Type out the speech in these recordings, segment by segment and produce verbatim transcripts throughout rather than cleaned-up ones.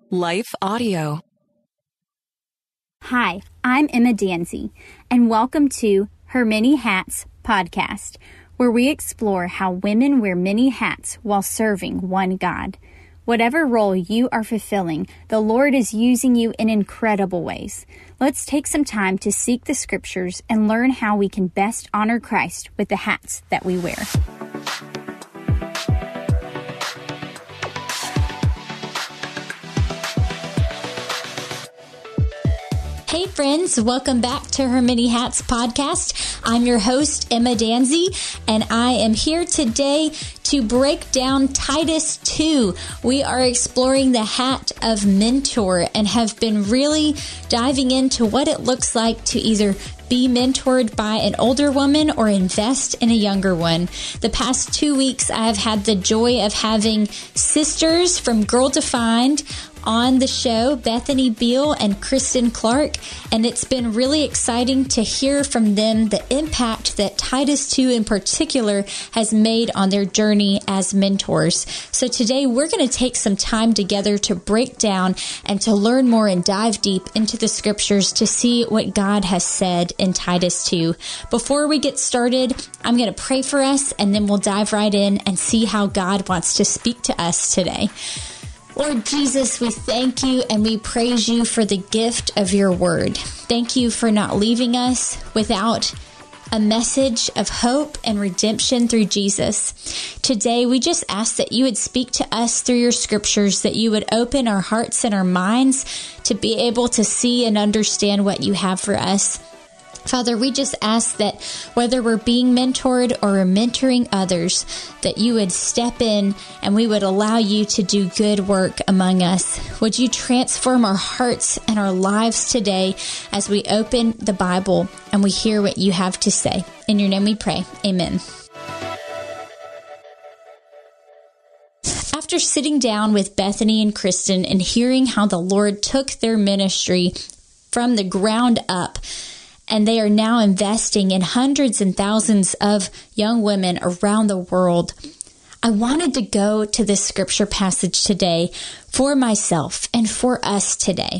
Life Audio. Hi, I'm Emma Danzy, and welcome to Her Many Hats podcast, where we explore how women wear many hats while serving one God. Whatever role you are fulfilling, the Lord is using you in incredible ways. Let's take some time to seek the scriptures and learn how we can best honor Christ with the hats that we wear. Hey friends, welcome back to Her Many Hats podcast. I'm your host, Emma Danzy, and I am here today to break down Titus two. We are exploring the hat of mentor and have been really diving into what it looks like to either be mentored by an older woman or invest in a younger one. The past two weeks, I have had the joy of having sisters from Girl Defined on the show, Bethany Beal and Kristen Clark, and it's been really exciting to hear from them the impact that Titus two in particular has made on their journey as mentors. So today we're going to take some time together to break down and to learn more and dive deep into the scriptures to see what God has said in Titus two. Before we get started, I'm going to pray for us and then we'll dive right in and see how God wants to speak to us today. Lord Jesus, we thank you and we praise you for the gift of your word. Thank you for not leaving us without a message of hope and redemption through Jesus. Today, we just ask that you would speak to us through your scriptures, that you would open our hearts and our minds to be able to see and understand what you have for us. Father, we just ask that whether we're being mentored or we're mentoring others, that you would step in and we would allow you to do good work among us. Would you transform our hearts and our lives today as we open the Bible and we hear what you have to say? In your name we pray. Amen. After sitting down with Bethany and Kristen and hearing how the Lord took their ministry from the ground up, and they are now investing in hundreds and thousands of young women around the world, I wanted to go to this scripture passage today for myself and for us today.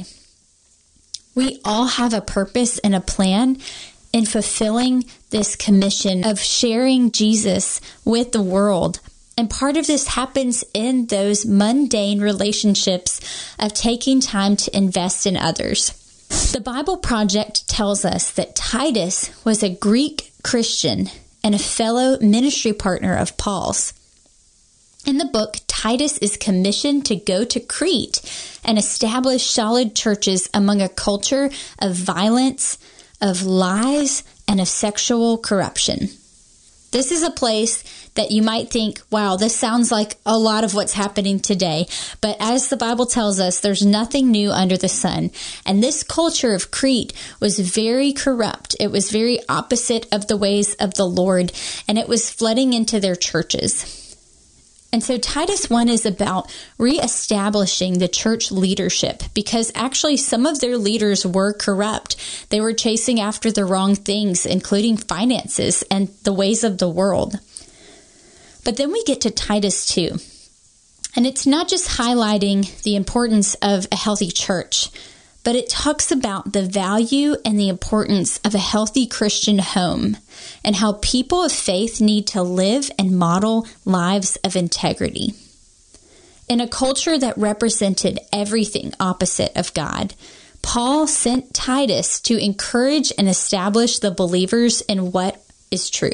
We all have a purpose and a plan in fulfilling this commission of sharing Jesus with the world. And part of this happens in those mundane relationships of taking time to invest in others. The Bible Project tells us that Titus was a Greek Christian and a fellow ministry partner of Paul's. In the book, Titus is commissioned to go to Crete and establish solid churches among a culture of violence, of lies, and of sexual corruption. This is a place that you might think, wow, this sounds like a lot of what's happening today. But as the Bible tells us, there's nothing new under the sun. And this culture of Crete was very corrupt. It was very opposite of the ways of the Lord, and it was flooding into their churches. And so Titus one is about reestablishing the church leadership, because actually some of their leaders were corrupt. They were chasing after the wrong things, including finances and the ways of the world. But then we get to Titus two, and it's not just highlighting the importance of a healthy church, but it talks about the value and the importance of a healthy Christian home and how people of faith need to live and model lives of integrity. In a culture that represented everything opposite of God, Paul sent Titus to encourage and establish the believers in what is true.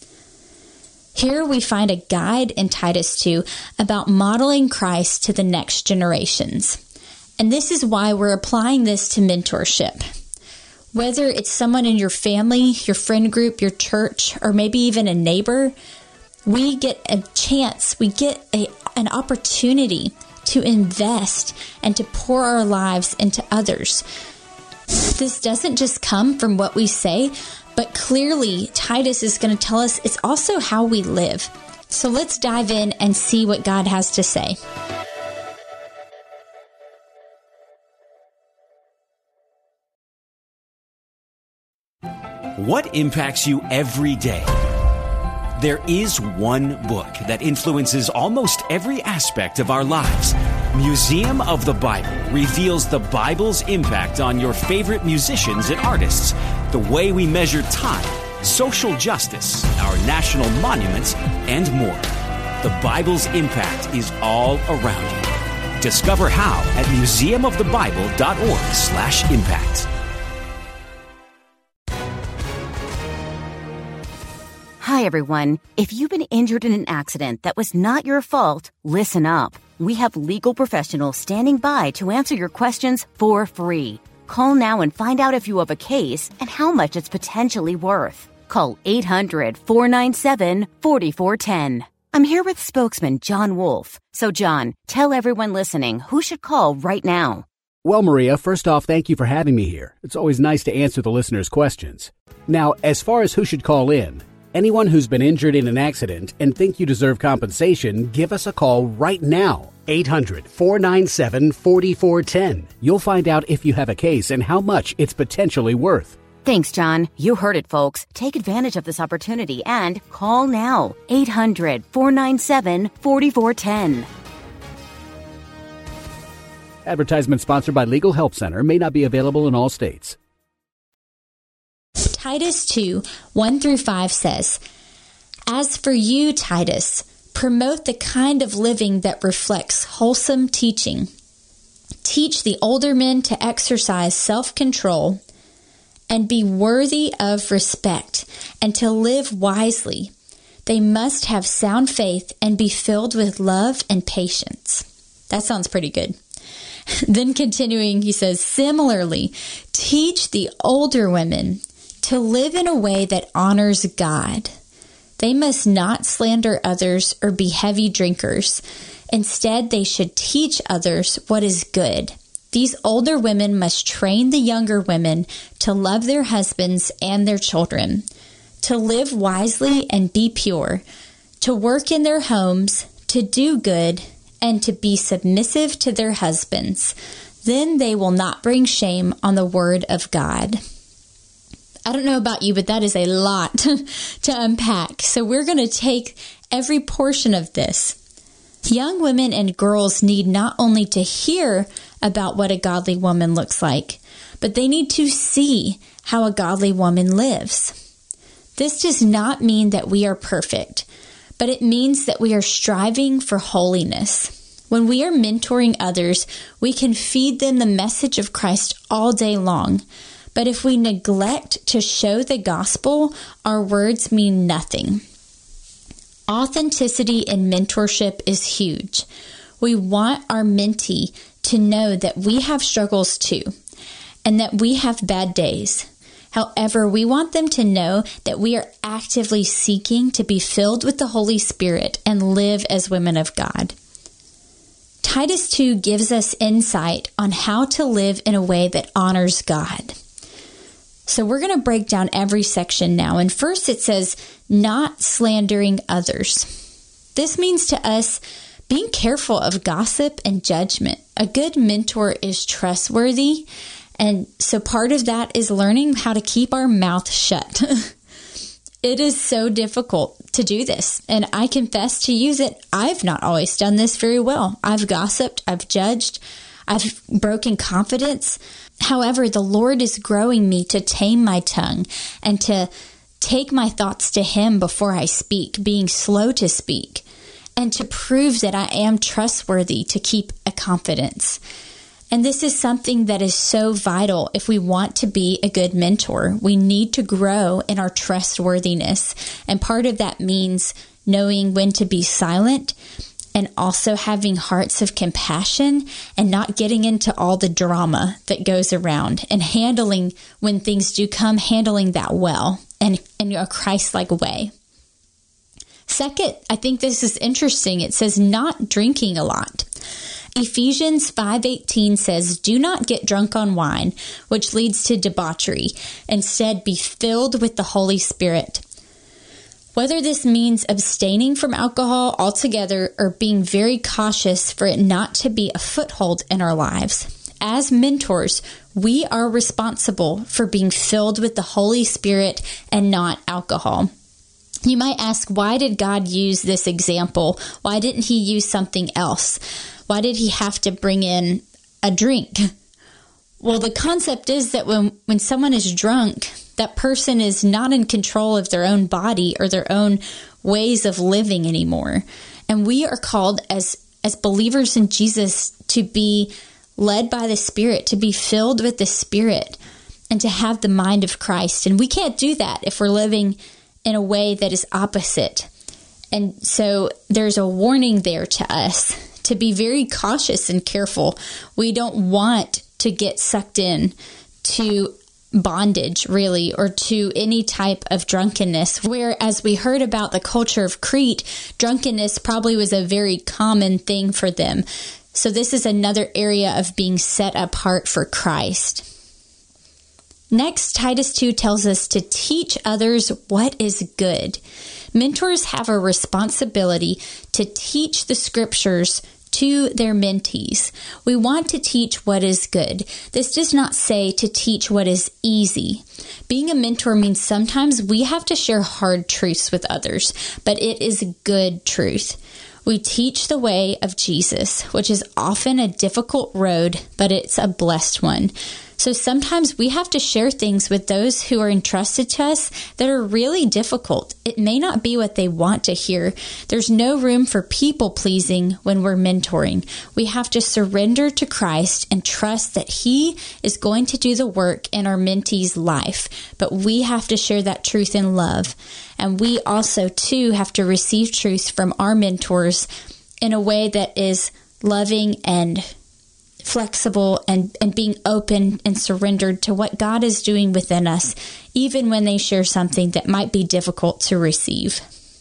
Here we find a guide in Titus two about modeling Christ to the next generations. And this is why we're applying this to mentorship. Whether it's someone in your family, your friend group, your church, or maybe even a neighbor, we get a chance, we get a, an opportunity to invest and to pour our lives into others. This doesn't just come from what we say, but clearly Titus is going to tell us it's also how we live. So let's dive in and see what God has to say. What impacts you every day? There is one book that influences almost every aspect of our lives. Museum of the Bible reveals the Bible's impact on your favorite musicians and artists, the way we measure time, social justice, our national monuments, and more. The Bible's impact is all around you. Discover how at museumofthebible.org slash impact. Hi, everyone. If you've been injured in an accident that was not your fault, listen up. We have legal professionals standing by to answer your questions for free. Call now and find out if you have a case and how much it's potentially worth. Call eight hundred, four nine seven, four four one zero. I'm here with spokesman John Wolf. So, John, tell everyone listening who should call right now. Well, Maria, first off, thank you for having me here. It's always nice to answer the listeners' questions. Now, as far as who should call in, anyone who's been injured in an accident and think you deserve compensation, give us a call right now. eight hundred, four nine seven, four four one zero. You'll find out if you have a case and how much it's potentially worth. Thanks, John. You heard it, folks. Take advantage of this opportunity and call now. eight hundred, four nine seven, four four one zero. Advertisement sponsored by Legal Help Center. May not be available in all states. Titus two, one through five says, "As for you, Titus, promote the kind of living that reflects wholesome teaching. Teach the older men to exercise self-control and be worthy of respect and to live wisely. They must have sound faith and be filled with love and patience." That sounds pretty good. Then continuing, he says, "Similarly, teach the older women to live in a way that honors God. They must not slander others or be heavy drinkers. Instead, they should teach others what is good. These older women must train the younger women to love their husbands and their children, to live wisely and be pure, to work in their homes, to do good, and to be submissive to their husbands. Then they will not bring shame on the word of God." I don't know about you, but that is a lot to unpack. So we're going to take every portion of this. Young women and girls need not only to hear about what a godly woman looks like, but they need to see how a godly woman lives. This does not mean that we are perfect, but it means that we are striving for holiness. When we are mentoring others, we can feed them the message of Christ all day long. But if we neglect to show the gospel, our words mean nothing. Authenticity in mentorship is huge. We want our mentee to know that we have struggles too, and that we have bad days. However, we want them to know that we are actively seeking to be filled with the Holy Spirit and live as women of God. Titus two gives us insight on how to live in a way that honors God. So we're going to break down every section now. And first it says, not slandering others. This means to us being careful of gossip and judgment. A good mentor is trustworthy. And so part of that is learning how to keep our mouth shut. It is so difficult to do this. And I confess to you that I've not always done this very well. I've gossiped, I've judged, I've broken confidence. However, the Lord is growing me to tame my tongue and to take my thoughts to Him before I speak, being slow to speak, and to prove that I am trustworthy to keep a confidence. And this is something that is so vital if we want to be a good mentor. We need to grow in our trustworthiness. And part of that means knowing when to be silent and also having hearts of compassion and not getting into all the drama that goes around and handling when things do come, handling that well and in a Christ-like way. Second, I think this is interesting. It says not drinking a lot. Ephesians five eighteen says, "Do not get drunk on wine, which leads to debauchery. Instead, be filled with the Holy Spirit." Whether this means abstaining from alcohol altogether or being very cautious for it not to be a foothold in our lives, as mentors, we are responsible for being filled with the Holy Spirit and not alcohol. You might ask, why did God use this example? Why didn't He use something else? why did he have to bring in a drink? Well, the concept is that when, when someone is drunk, that person is not in control of their own body or their own ways of living anymore. And we are called as, as believers in Jesus to be led by the Spirit, to be filled with the Spirit, and to have the mind of Christ. And we can't do that if we're living in a way that is opposite. And so there's a warning there to us to be very cautious and careful. We don't want to get sucked in to bondage, really, or to any type of drunkenness, where, as we heard about the culture of Crete, drunkenness probably was a very common thing for them. So this is another area of being set apart for Christ. Next, Titus two tells us to teach others what is good. Mentors have a responsibility to teach the scriptures to their mentees. We want to teach what is good. This does not say to teach what is easy. Being a mentor means sometimes we have to share hard truths with others, but it is good truth. We teach the way of Jesus, which is often a difficult road, but it's a blessed one. So sometimes we have to share things with those who are entrusted to us that are really difficult. It may not be what they want to hear. There's no room for people pleasing when we're mentoring. We have to surrender to Christ and trust that He is going to do the work in our mentee's life. But we have to share that truth in love. And we also, too, have to receive truth from our mentors in a way that is loving and flexible and, and being open and surrendered to what God is doing within us, even when they share something that might be difficult to receive.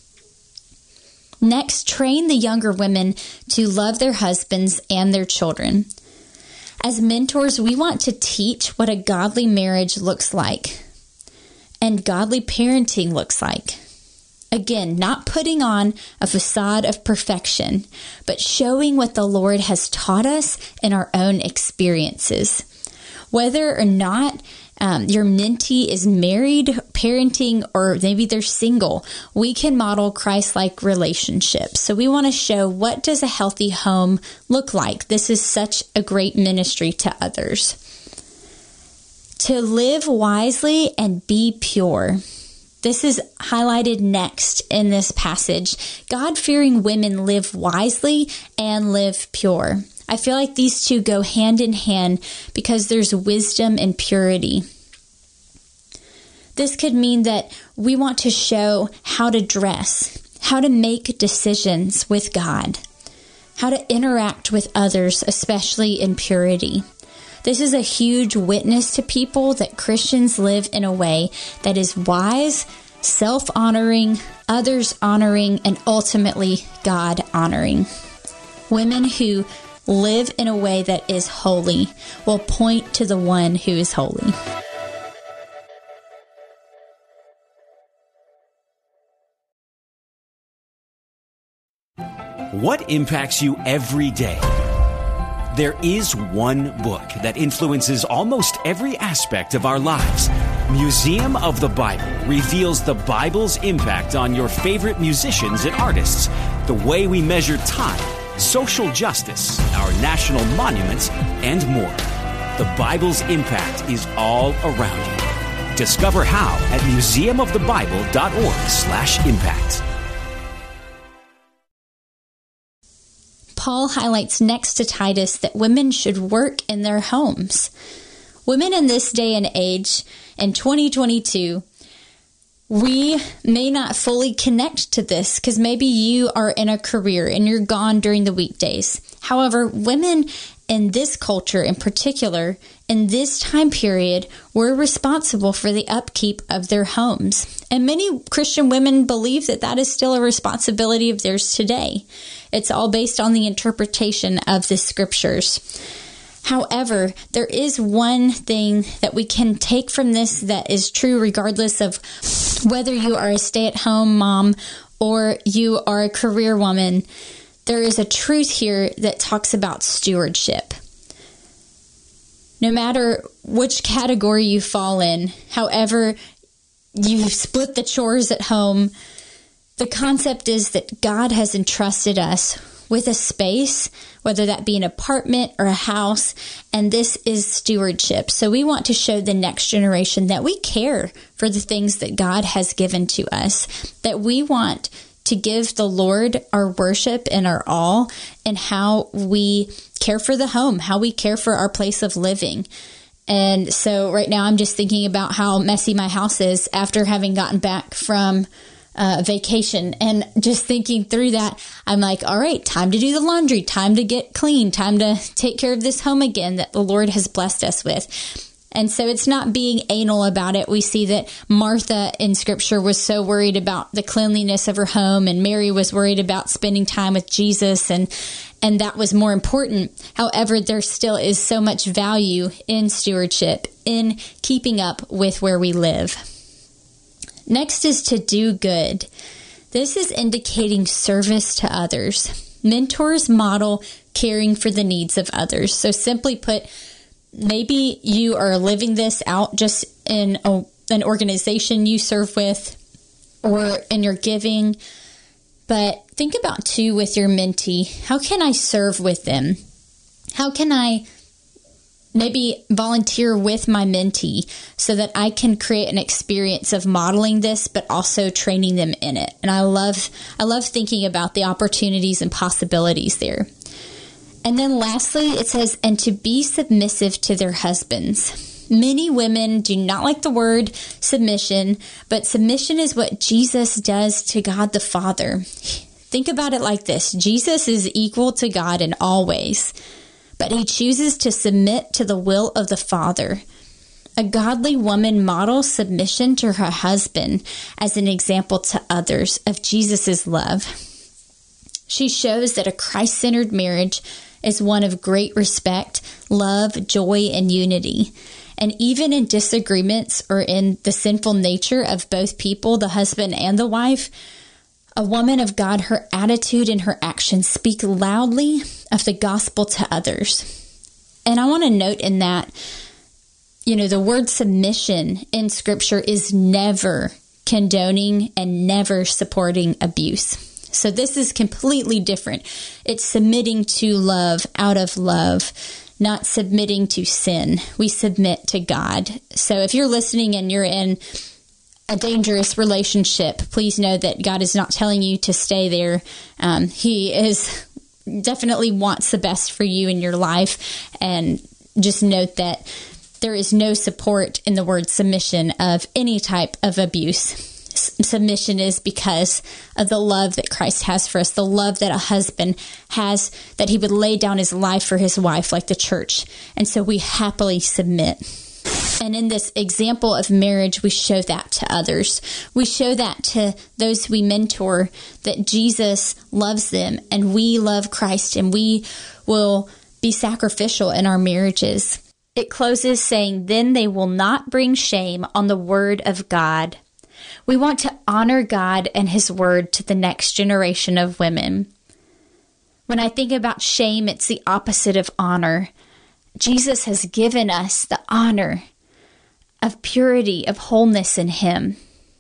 Next, train the younger women to love their husbands and their children. As mentors, we want to teach what a godly marriage looks like and godly parenting looks like. Again, not putting on a facade of perfection, but showing what the Lord has taught us in our own experiences. Whether or not um, your mentee is married, parenting, or maybe they're single, we can model Christ-like relationships. So we want to show, what does a healthy home look like? This is such a great ministry to others. To live wisely and be pure. This is highlighted next in this passage. God-fearing women live wisely and live pure. I feel like these two go hand in hand because there's wisdom and purity. This could mean that we want to show how to dress, how to make decisions with God, how to interact with others, especially in purity. This is a huge witness to people that Christians live in a way that is wise, self-honoring, others-honoring, and ultimately God-honoring. Women who live in a way that is holy will point to the one who is holy. What impacts you every day? There is one book that influences almost every aspect of our lives. Museum of the Bible reveals the Bible's impact on your favorite musicians and artists, the way we measure time, social justice, our national monuments, and more. The Bible's impact is all around you. Discover how at museum of the bible dot org slash impact. Paul highlights next to Titus that women should work in their homes. Women in this day and age, in twenty twenty-two, we may not fully connect to this because maybe you are in a career and you're gone during the weekdays. However, women in this culture in particular, in this time period, were responsible for the upkeep of their homes. And many Christian women believe that that is still a responsibility of theirs today. It's all based on the interpretation of the scriptures. However, there is one thing that we can take from this that is true regardless of whether you are a stay-at-home mom or you are a career woman. There is a truth here that talks about stewardship. No matter which category you fall in, however you split the chores at home, the concept is that God has entrusted us with a space, whether that be an apartment or a house, and this is stewardship. So we want to show the next generation that we care for the things that God has given to us, that we want to give the Lord our worship and our all, and how we care for the home, how we care for our place of living. And so right now I'm just thinking about how messy my house is after having gotten back from uh, vacation, and just thinking through that, I'm like, all right, time to do the laundry, time to get clean, time to take care of this home again that the Lord has blessed us with. And so it's not being anal about it. We see that Martha in Scripture was so worried about the cleanliness of her home, and Mary was worried about spending time with Jesus, and and that was more important. However, there still is so much value in stewardship, in keeping up with where we live. Next is to do good. This is indicating service to others. Mentors model caring for the needs of others. So simply put, maybe you are living this out just in a, an organization you serve with or in your giving. But think about, too, with your mentee, how can I serve with them? How can I maybe volunteer with my mentee so that I can create an experience of modeling this, but also training them in it? And I love, I love thinking about the opportunities and possibilities there. And then lastly, it says, and to be submissive to their husbands. Many women do not like the word submission, but submission is what Jesus does to God the Father. Think about it like this. Jesus is equal to God in all ways, but he chooses to submit to the will of the Father. A godly woman models submission to her husband as an example to others of Jesus' love. She shows that a Christ-centered marriage is one of great respect, love, joy, and unity. And even in disagreements or in the sinful nature of both people, the husband and the wife, a woman of God, her attitude and her actions speak loudly of the gospel to others. And I want to note in that, you know, the word submission in Scripture is never condoning and never supporting abuse. So this is completely different. It's submitting to love out of love, not submitting to sin. We submit to God. So if you're listening and you're in a dangerous relationship, please know that God is not telling you to stay there. Um, he is definitely wants the best for you in your life. And just note that there is no support in the word submission of any type of abuse. Submission is because of the love that Christ has for us, the love that a husband has, that he would lay down his life for his wife like the church. And so we happily submit. And in this example of marriage, we show that to others. We show that to those we mentor, that Jesus loves them and we love Christ, and we will be sacrificial in our marriages. It closes saying, then they will not bring shame on the word of God. We want to honor God and his word to the next generation of women. When I think about shame, it's the opposite of honor. Jesus has given us the honor of purity, of wholeness in him.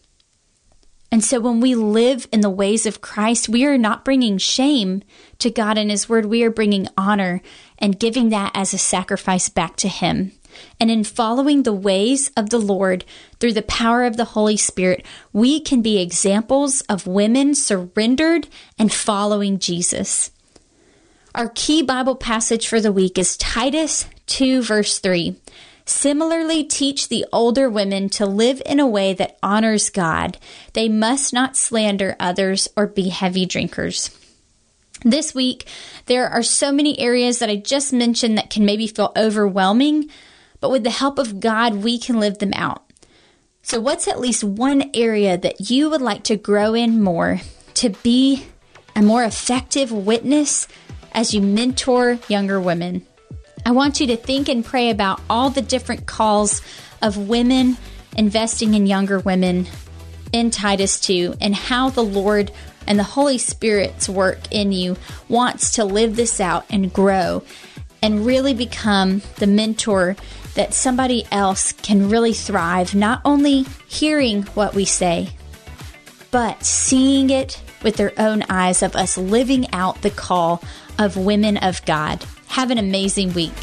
And so when we live in the ways of Christ, we are not bringing shame to God and his word. We are bringing honor and giving that as a sacrifice back to him. And in following the ways of the Lord through the power of the Holy Spirit, we can be examples of women surrendered and following Jesus. Our key Bible passage for the week is Titus two, verse three. Similarly, teach the older women to live in a way that honors God. They must not slander others or be heavy drinkers. This week, there are so many areas that I just mentioned that can maybe feel overwhelming, but with the help of God, we can live them out. So what's at least one area that you would like to grow in more to be a more effective witness as you mentor younger women? I want you to think and pray about all the different calls of women investing in younger women in Titus two, and how the Lord and the Holy Spirit's work in you wants to live this out and grow and really become the mentor that somebody else can really thrive, not only hearing what we say, but seeing it with their own eyes of us living out the call of women of God. Have an amazing week.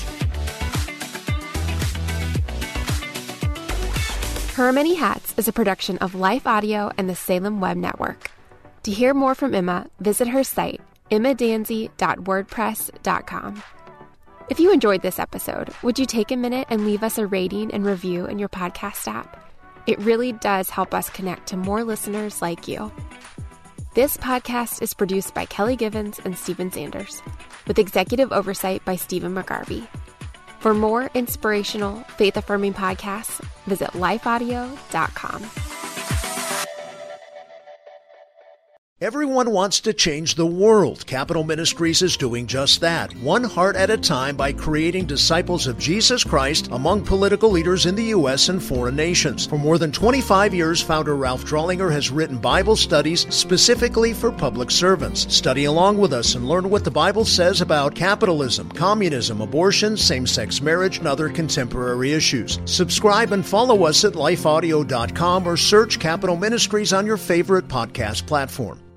Her Many Hats is a production of Life Audio and the Salem Web Network. To hear more from Emma, visit her site, emma danzy dot wordpress dot com. If you enjoyed this episode, would you take a minute and leave us a rating and review in your podcast app? It really does help us connect to more listeners like you. This podcast is produced by Kelly Givens and Stephen Sanders, with executive oversight by Stephen McGarvey. For more inspirational, faith-affirming podcasts, visit life audio dot com. Everyone wants to change the world. Capital Ministries is doing just that, one heart at a time, by creating disciples of Jesus Christ among political leaders in the U S and foreign nations. For more than twenty-five years, founder Ralph Drollinger has written Bible studies specifically for public servants. Study along with us and learn what the Bible says about capitalism, communism, abortion, same-sex marriage, and other contemporary issues. Subscribe and follow us at life audio dot com or search Capital Ministries on your favorite podcast platform.